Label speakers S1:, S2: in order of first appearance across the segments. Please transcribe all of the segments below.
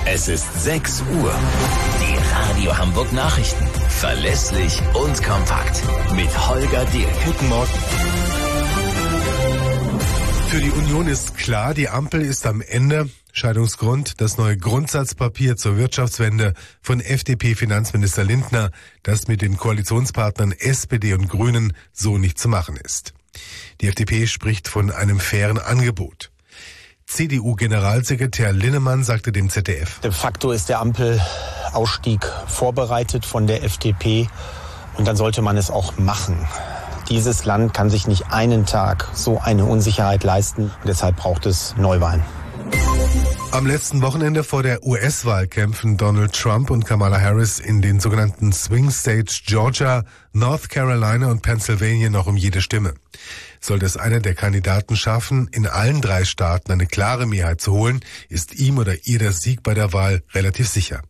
S1: Es ist 6 Uhr. Die Radio Hamburg Nachrichten. Verlässlich und kompakt. Mit Holger Dierk.
S2: Guten Morgen. Für die Union ist klar, die Ampel ist am Ende. Scheidungsgrund, das neue Grundsatzpapier zur Wirtschaftswende von FDP-Finanzminister Lindner, das mit den Koalitionspartnern SPD und Grünen so nicht zu machen ist. Die FDP spricht von einem fairen Angebot. CDU-Generalsekretär Linnemann sagte dem ZDF:
S3: De facto ist der Ampelausstieg vorbereitet von der FDP und dann sollte man es auch machen. Dieses Land kann sich nicht einen Tag so eine Unsicherheit leisten und deshalb braucht es Neuwahlen.
S2: Am letzten Wochenende vor der US-Wahl kämpfen Donald Trump und Kamala Harris in den sogenannten Swing States Georgia, North Carolina und Pennsylvania noch um jede Stimme. Sollte es einer der Kandidaten schaffen, in allen 3 Staaten eine klare Mehrheit zu holen, ist ihm oder ihr der Sieg bei der Wahl relativ sicher.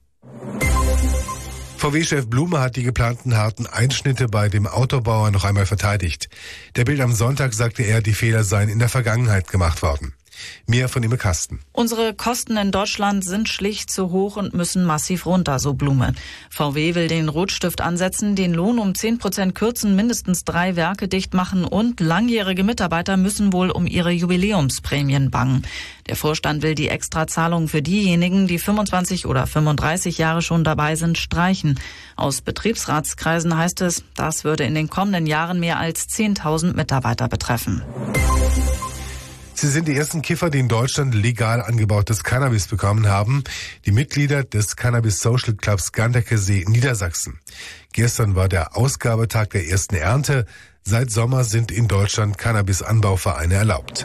S2: VW-Chef Blume hat die geplanten harten Einschnitte bei dem Autobauer noch einmal verteidigt. Der Bild am Sonntag sagte er, die Fehler seien in der Vergangenheit gemacht worden. Mehr von Imme Kasten.
S4: Unsere Kosten in Deutschland sind schlicht zu hoch und müssen massiv runter, so Blume. VW will den Rotstift ansetzen, den Lohn um 10% kürzen, mindestens 3 Werke dicht machen und langjährige Mitarbeiter müssen wohl um ihre Jubiläumsprämien bangen. Der Vorstand will die Extrazahlungen für diejenigen, die 25 oder 35 Jahre schon dabei sind, streichen. Aus Betriebsratskreisen heißt es, das würde in den kommenden Jahren mehr als 10.000 Mitarbeiter betreffen.
S2: Sie sind die ersten Kiffer, die in Deutschland legal angebautes Cannabis bekommen haben. Die Mitglieder des Cannabis Social Clubs Ganderkesee in Niedersachsen. Gestern war der Ausgabetag der ersten Ernte. Seit Sommer sind in Deutschland Cannabis-Anbauvereine erlaubt.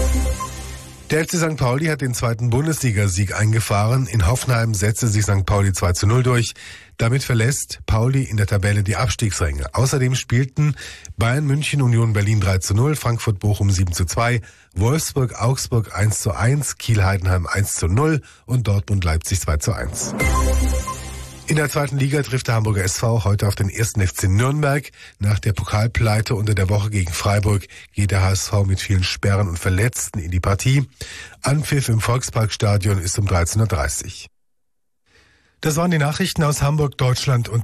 S2: Der FC St. Pauli hat den 2. Bundesligasieg eingefahren. In Hoffenheim setzte sich St. Pauli 2:0 durch. Damit verlässt Pauli in der Tabelle die Abstiegsränge. Außerdem spielten Bayern München Union Berlin 3:0, Frankfurt Bochum 7:2, Wolfsburg Augsburg 1:1, Kiel Heidenheim 1:0 und Dortmund Leipzig 2:1. In der 2. Liga trifft der Hamburger SV heute auf den 1. FC Nürnberg. Nach der Pokalpleite unter der Woche gegen Freiburg geht der HSV mit vielen Sperren und Verletzten in die Partie. Anpfiff im Volksparkstadion ist um 13:30 Uhr. Das waren die Nachrichten aus Hamburg, Deutschland und